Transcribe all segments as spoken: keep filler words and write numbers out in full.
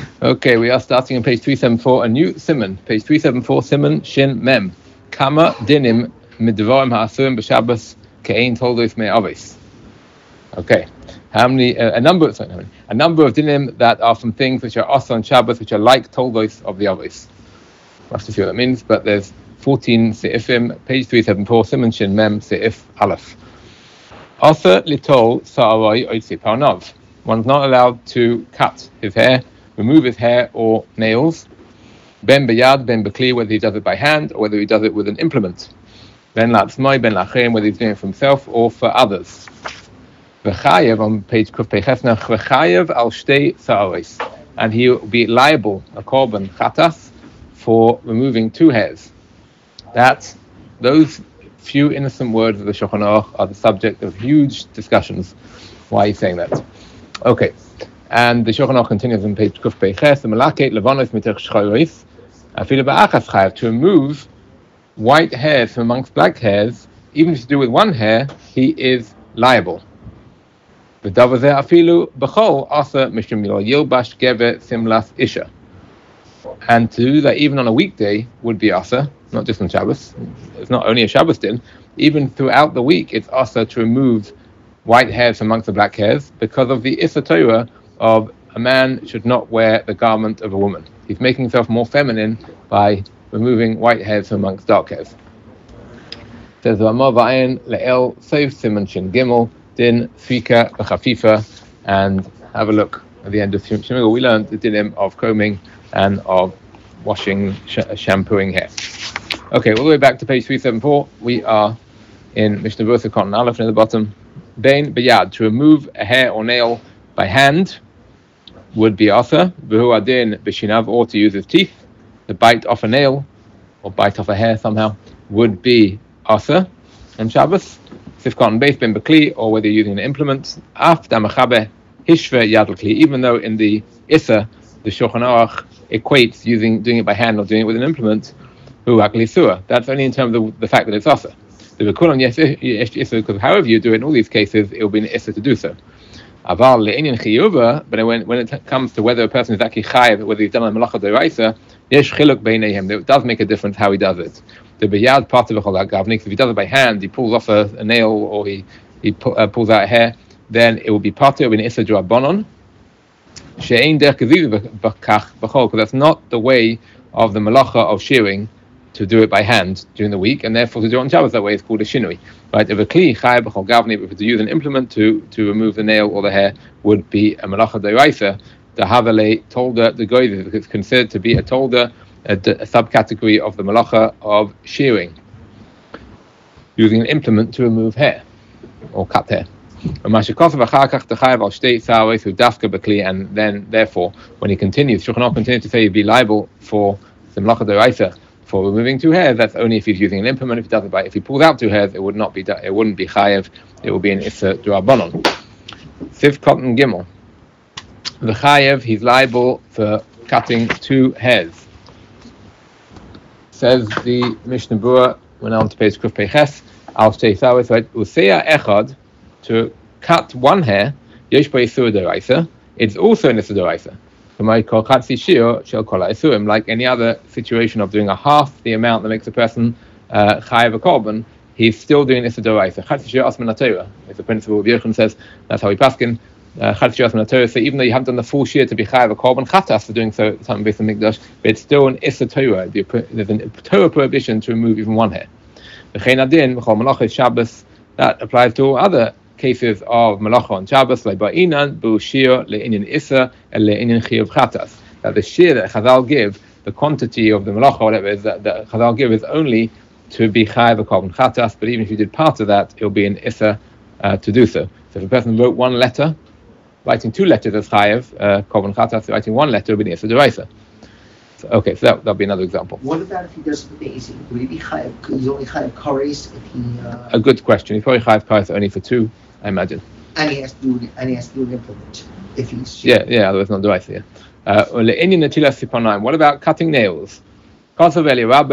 Okay, we are starting on page three seventy-four, a new simon. Page three seventy-four, simon shin mem. Kama dinim midvarim ha'asurim b'Shabbos ke'ein toldos me'avis. Okay, how many? Uh, a number. Sorry, no, a number of dinim that are from things which are also on Shabbos, which are like toldos of the avis. We'll have to see what that means. But there's fourteen seifim. Page three seventy-four, simon shin mem seif aleph. Asa litol sa'aroi oitzi parnav. One's not allowed to cut his hair, remove his hair or nails. Ben b'yad, ben b'kli, whether he does it by hand or whether he does it with an implement. Ben la'atzmai, ben la'achem, whether he's doing it for himself or for others. V'chayev, on page Kuf Peichesnach, v'chayev al shtei sa'aris. And he will be liable, a korban chatas, for removing two hairs. That, those few innocent words of the Shulchan Aruch are the subject of huge discussions. Why are you saying that? Okay, and the Shulchan Aruch continues on page Kuf Peiches, Malaket levanos mitech shchoros, afilu ba'achas chayav, to remove white hairs from amongst black hairs, even to do with one hair, he is liable. V'davar zeh afilu b'chol asa mishum lo yilbash gever simlas isha. And to do that even on a weekday would be asa, not just on Shabbos. It's not only a Shabbos din, even throughout the week it's asa to remove white hairs amongst the black hairs, because of the Issa Torah of a man should not wear the garment of a woman. He's making himself more feminine by removing white hairs from amongst dark hairs. Says Ramah Va'ayin Le'el Seif Simon Shin Gimel Din Fika B'Chafifa, and have a look at the end of Shemigel. We learned the dinim of combing and of washing, sh- shampooing hair. Okay, all the way back to page three seventy-four. We are in Mishnah Berurah Cotton Aleph near the bottom. Bein b'yad, to remove a hair or nail by hand would be asa. V'hu adin b'shinav, or to use his teeth. The bite off a nail or bite off a hair somehow would be asa on Shabbos. Sifkon beis ben b'kli, or whether you're using an implement. Af damachabe hishve yad l'kli, even though in the Issa the Shulchan Aruch equates using doing it by hand or doing it with an implement. Hu hakli surah. That's only in terms of the fact that it's asa. The Bekulam, yes, because however you do it in all these cases, it will be an issa to do so. Aval le'inyan chiyuva, but when when it comes to whether a person is actually chayav, whether he's done a malacha d'oraisa, yesh chiluk beineihem. It does make a difference how he does it. The b'yad part of the gavnik, if he does it by hand, he pulls off a, a nail or he he pu- uh, pulls out a hair, then it will be part of an issa d'rabanan. She'ein derech kaziv b'kach b'chol, because that's not the way of the malacha of shearing, to do it by hand during the week, and therefore to do it on Shabbos that way is called a shinui. Right? If a kli chayav b'chol gavni, if to use an implement to to remove the nail or the hair would be a malacha d'oraisa. The havale tolda the goy is considered to be a tolda, a, a subcategory of the malacha of shearing, using an implement to remove hair or cut hair. And then therefore when he continues, Shulchan Aruch continues to say he'd be liable for the malacha d'oraisa for removing two hairs. That's only if he's using an implement. If he does it by, if he pulls out two hairs, it would not be, it wouldn't be chayev. It would be an issa d'rabanan. Siv cotton gimel. The chayev, he's liable for cutting two hairs. Says the Mishnah Berurah, went on to page Kuf Peiches, al shtei sa'aros, right? Useya echad, to cut one hair, yesh bo isur d'oraisa. It's also an issa d'oraisa. Like any other situation of doing a half the amount that makes a person uh, chayav a korban, he's still doing issa d'oraisa. Chatzi shir asman haTorah. It's a principle of Yechon says that's how we paskin. Chatzi shir asman haTorah. So even though you haven't done the full shir to be chayav a korban chatas for doing so something based on mikdash, but it's still an issa Torah. There's a Torah prohibition to remove even one hair. V'chein adin b'chol malachos Shabbos. That applies to all other cases of malacha on Shabbos, like ba'inan, bu'shir, le'inyan issa, and le'inyan chiyuv chatas. That the shir that Chazal give, the quantity of the malacha, whatever it is, that, that Chazal give is only to be chayav a korban chatas, but even if you did part of that, it will be an issa uh, to do so. So if a person wrote one letter, writing two letters as chayav, uh, korban chatas, writing one letter would be an issa d'oraisa. So, okay, so that that'll be another example. What about if he does the basic? Would he be chayav? He's only chayav kares if he. Uh... A good question. He's probably chayav kares only for two, I imagine. And he has to do and he has to do an implement if he's. Yeah, yeah. Otherwise, not d'oraisa. Yeah. Uh, what about cutting nails? He, according to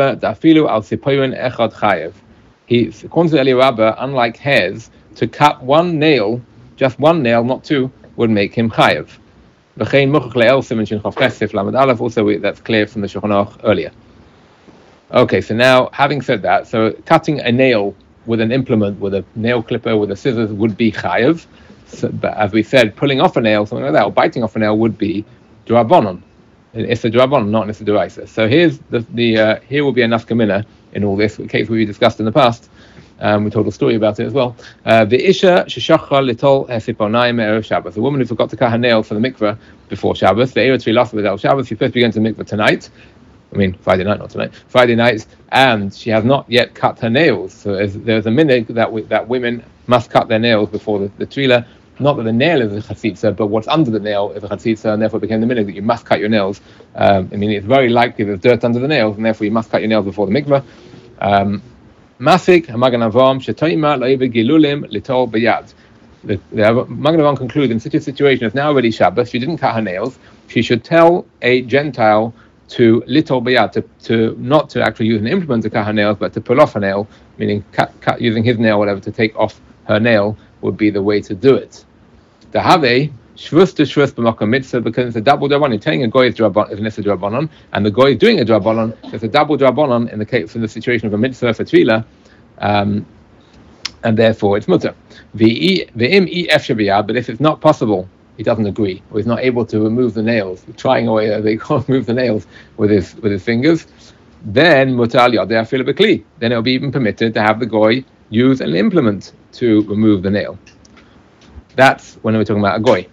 Eli Rabba, unlike hairs, to cut one nail, just one nail, not two, would make him chayav. V'chein muchach le'el siman shin chav chesif lamed aleph. Also, we, that's clear from the Shulchan Aruch earlier. Okay, so now having said that, so cutting a nail with an implement, with a nail clipper, with a scissors would be chayav. So, but as we said, pulling off a nail, something like that, or biting off a nail would be drabonon. It's a drabonon, not it's a deraisa. So here's the the uh, here will be a nafkamina in all this, a case we discussed in the past. Um, we told a story about it as well. The isha sheshachha litol hesiponayim erev Shabbos. The woman who forgot to cut her nail for the mikveh before Shabbos. The eretz last without Shabbos. She's supposed to be going to the mikveh tonight. I mean Friday night, not tonight. Friday night, and she has not yet cut her nails. So there's a minhag that we, that women must cut their nails before the, the trila. Not that the nail is a chatzitza, but what's under the nail is a chatzitza, and therefore it became the minhag that you must cut your nails. Um, I mean, it's very likely there's dirt under the nails, and therefore you must cut your nails before the mikveh. Um, Masik Magen Avraham shetoima lo'eve gilulim litol b'yad. The, the Magen Avraham concludes in such a situation, it's now already Shabbos, she didn't cut her nails, she should tell a Gentile to litol b'yad, to, to not to actually use an implement to cut her nails, but to pull off a nail, meaning cut, cut using his nail, whatever, to take off her nail would be the way to do it. The have shvus to shvus b'makom mitzvah, because it's a double drabonon. You're telling a goy is drabon, is an issa drabonon, and the goy is doing a drabonon. So it's a double drabonon in the case in the situation of a mitzvah for tefillah, um, and therefore it's mutter. The im e f shabiyad, but if it's not possible, he doesn't agree, or he's not able to remove the nails, trying away they can't remove the nails with his with his fingers. Then mutar al yadeh afilu b'kli. Then it'll be even permitted to have the goy use an implement to remove the nail. That's when we're talking about a goy.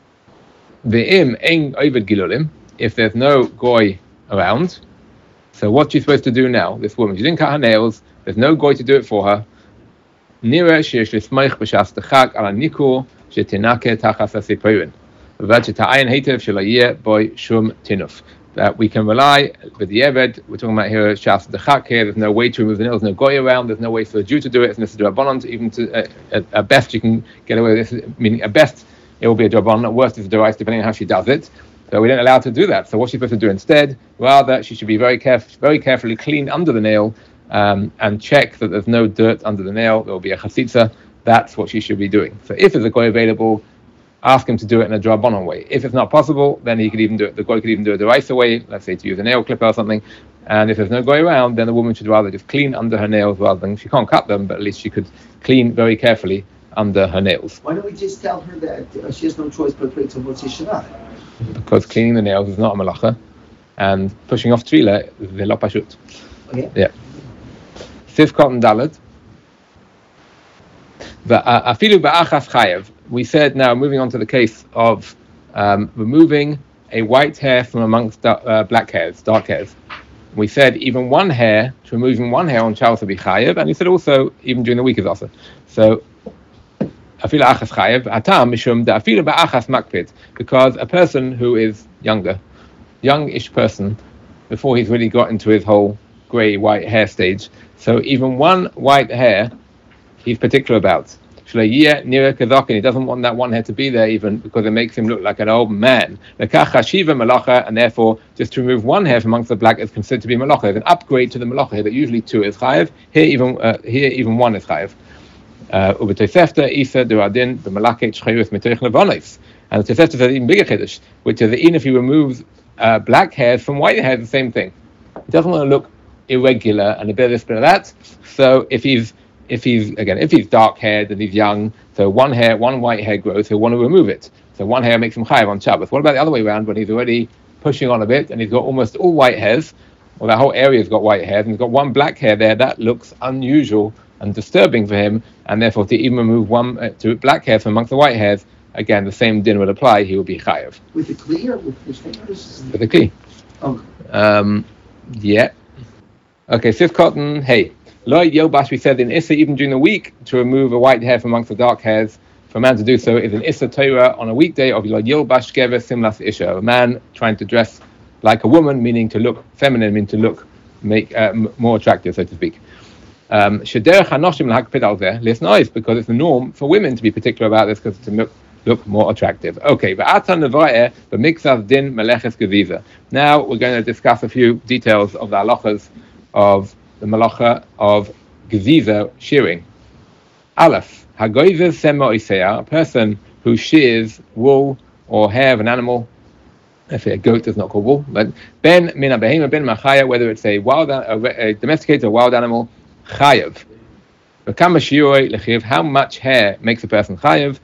Ve'im ein ovid gilulim, if there's no goy around, so what's she supposed to do now? This woman, she didn't cut her nails, there's no goy to do it for her. Nira sheyesh lismoich b'shas techak ala nikur shetinake tachas hasipurin. V'vad sheta'ayin heitev shelo yeh boy shum tinuf. That we can rely with the Eved. We're talking about here shas dechak here. There's no way to remove the nails. There's no goy around. There's no way for a Jew to do it. It's necessary drabonon. Even to uh, at, at best you can get away with this. Meaning at best it will be a drabonon. At worst it's a derais, depending on how she does it. So we don't allow her to do that. So what's she supposed to do instead? Rather, she should be very careful, very carefully clean under the nail um, and check that there's no dirt under the nail. There will be a chasitza. That's what she should be doing. So if there's a goy available, ask him to do it in a drabonon way. If it's not possible, then he could even do it. The goy could even do it the right way. Let's say to use a nail clipper or something. And if there's no goy around, then the woman should rather just clean under her nails rather than she can't cut them, but at least she could clean very carefully under her nails. Why don't we just tell her that uh, she has no choice but to wait till Motzi Shabbat? Because cleaning the nails is not a malacha, and pushing off trila is velo pashut. Okay. Yeah. Sif cotton dalad. Afilu ba'achas chayev. We said now, moving on to the case of um, removing a white hair from amongst uh, black hairs, dark hairs. We said even one hair, to removing one hair on Shabbos would be chayev, and he said also even during the week is also. So, afilu achas chayev, atam mishum da afilu ba'achas makpid, because a person who is younger, youngish person, before he's really got into his whole grey white hair stage, so even one white hair, he's particular about. He doesn't want that one hair to be there even because it makes him look like an old man. And therefore, just to remove one hair from amongst the black is considered to be malacha. It's an upgrade to the malacha that usually two is chayev. Here even uh, here even one is chayev. Uh, and the Tosefta says even bigger chiddush, which is that even if he removes uh, black hairs from white hairs, the same thing. He doesn't want to look irregular and a bit of this, bit of that. So if he's If he's again, if he's dark-haired and he's young, so one hair, one white hair grows, he'll want to remove it. So one hair makes him chayav on Shabbos. What about the other way around when he's already pushing on a bit and he's got almost all white hairs, or that whole area's got white hairs, and he's got one black hair there? That looks unusual and disturbing for him, and therefore to even remove one uh, to black hair from amongst the white hairs, again the same din will apply. He will be chayav with the kli or with his fingers. With the kli. Oh. Um. Yeah. Okay. Sif cotton. Hey. Lloyd Yobash, we said in Issa, even during the week, to remove a white hair from amongst the dark hairs, for a man to do so is an Issa Torah on a weekday of Lloyd Yobash Gever Simlas Isha, a man trying to dress like a woman, meaning to look feminine, meaning to look make uh, m- more attractive, so to speak. Shederech Hanoshim L'Hakpid Al Zeh, listen nice, because it's the norm for women to be particular about this, because to look, look more attractive. Okay, V'atan Nevaeh B'Miksav Din Meleches Geziza. Now we're going to discuss a few details of the halachas of the malacha of geziza, shearing. Aleph, hagoyzer sema oisea, a person who shears wool or hair of an animal, If a goat is not called wool, but ben mina behema ben machaya, whether it's a wild, a, a domesticated or wild animal, chayav. How much hair makes a person chayav?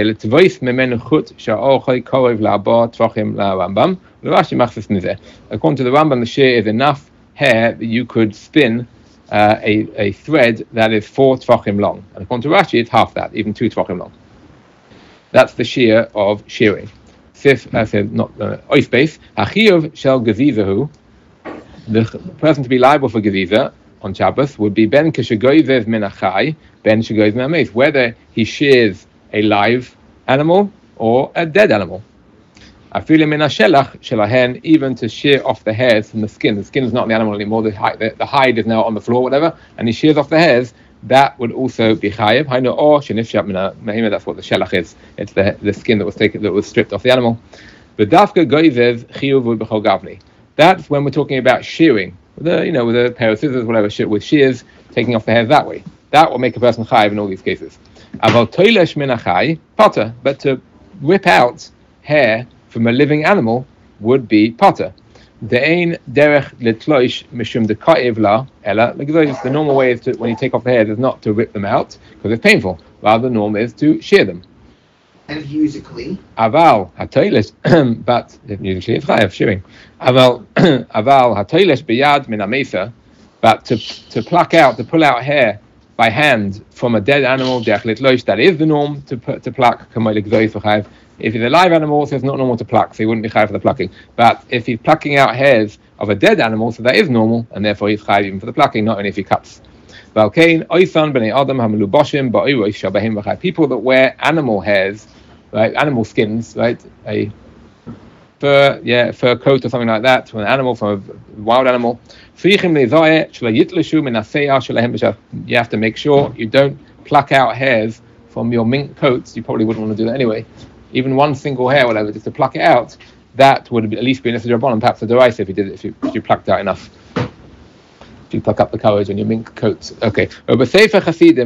According to the Rambam, the shear is enough hair that you could spin uh, a, a thread that is four tvachim long. And according to Rashi, it's half that, even two tvachim long. That's the shear of shearing. Sif, I said, not oif base. Hachiyuv shel gezizahu. The person to be liable for geziza on Shabbos would be ben keshegoizev menachai, ben shegoiz me'ameis, whether he shears a live animal or a dead animal. Afilim min hashelach shelahen, even to shear off the hairs from the skin. The skin is not the animal anymore. The hide, the, the hide is now on the floor, whatever, and he shears off the hairs. That would also be chayev. Hainu or shenifshat mina mehima. That's what the shelach is. It's the the skin that was taken, that was stripped off the animal. But dafka goizev chiyuv b'chol gavni. That's when we're talking about shearing, with a, you know, with a pair of scissors, whatever, with shears, taking off the hairs that way. That will make a person chayev in all these cases. Aval toilesh minachai potter, but to rip out hair from a living animal would be potter. De'ein derech letloish mishum deka'iv la ela. The normal way is to, when you take off the hairs, is not to rip them out because it's painful. Rather, the norm is to shear them. And musically. Aval hatoilish, but usually it's chayav shearing. Aval aval hatoilish biyad min amesa, but to to pluck out, to pull out hair by hand from a dead animal, derech letloish, that is the norm to to pluck. Kamoy legzois v'chayav. If it's a live animal, so it's not normal to pluck, so he wouldn't be chayav for the plucking. But if he's plucking out hairs of a dead animal, so that is normal, and therefore he's chayav even for the plucking, not only if he cuts. People that wear animal hairs, right, animal skins, right, a fur, yeah, fur coat or something like that, from an animal, from a wild animal. You have to make sure you don't pluck out hairs from your mink coats. You probably wouldn't want to do that anyway. Even one single hair, whatever, just to pluck it out, that would at least be an Issa Rabbanan, perhaps a Doraisa if you did it, if you, if you plucked out enough. If you pluck up the courage on your mink coats. Okay. And in fact,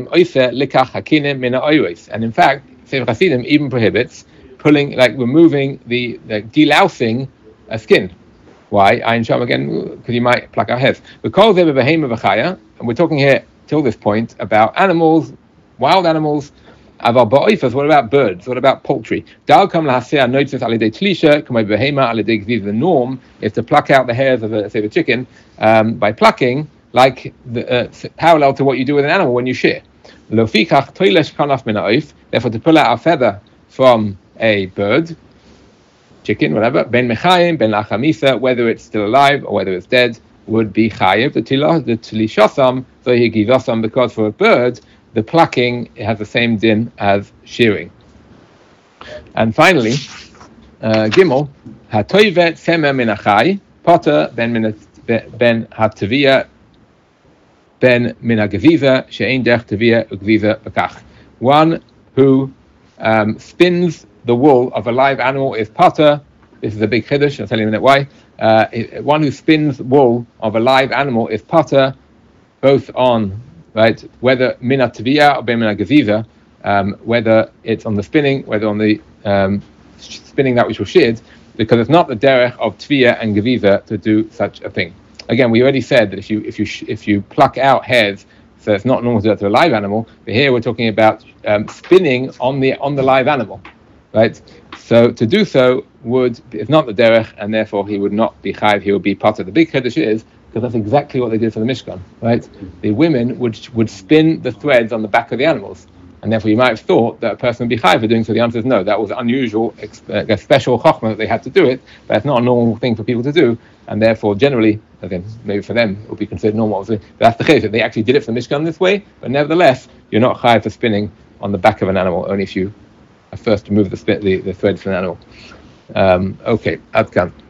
Sefer Hasidim even prohibits pulling, like removing the, the delousing a skin. Why? Ayin Sham again, because you might pluck out hairs. Because they were behema v'chaya, and we're talking here till this point about animals, wild animals. What about birds? What about poultry? The norm is to pluck out the hairs of, a, say, the chicken um, by plucking, like the, uh, parallel to what you do with an animal when you shear. Therefore, to pull out a feather from a bird, chicken, whatever, ben mechayim, ben lachamisa, whether it's still alive or whether it's dead, would be chayiv. The tilishasam, so he gives asam, because for a bird, the plucking has the same din as shearing. And finally, uh, Gimel, hatoivet semer min achai, potter ben min ben hatavia ben min hageviza she'ein derech tavia ugeviza bekach. One who um, spins the wool of a live animal is potter. This is a big chiddush. I'll tell you in a minute why. Uh, one who spins wool of a live animal is potter, both on, right, whether mina tavia or ben mina geziza, um, whether it's on the spinning, whether on the um, spinning that which was sheared, because it's not the derech of tvia and geziza to do such a thing. Again, we already said that if you if you if you pluck out hairs, so it's not normal to do that to a live animal. But here we're talking about um, spinning on the on the live animal, right? So to do so would is not the derech, and therefore he would not be chayiv. He would be part of the big chiddush is, because that's exactly what they did for the Mishkan, right? The women would would spin the threads on the back of the animals, and therefore you might have thought that a person would be chayiv for doing so. The answer is no. That was unusual, a special chokhmah that they had to do it, but it's not a normal thing for people to do, and therefore generally, again, maybe for them it would be considered normal. But that's the case. They actually did it for the Mishkan this way, but nevertheless, you're not chayiv for spinning on the back of an animal, only if you first remove the, the, the threads from an animal. Um, okay, Adkan.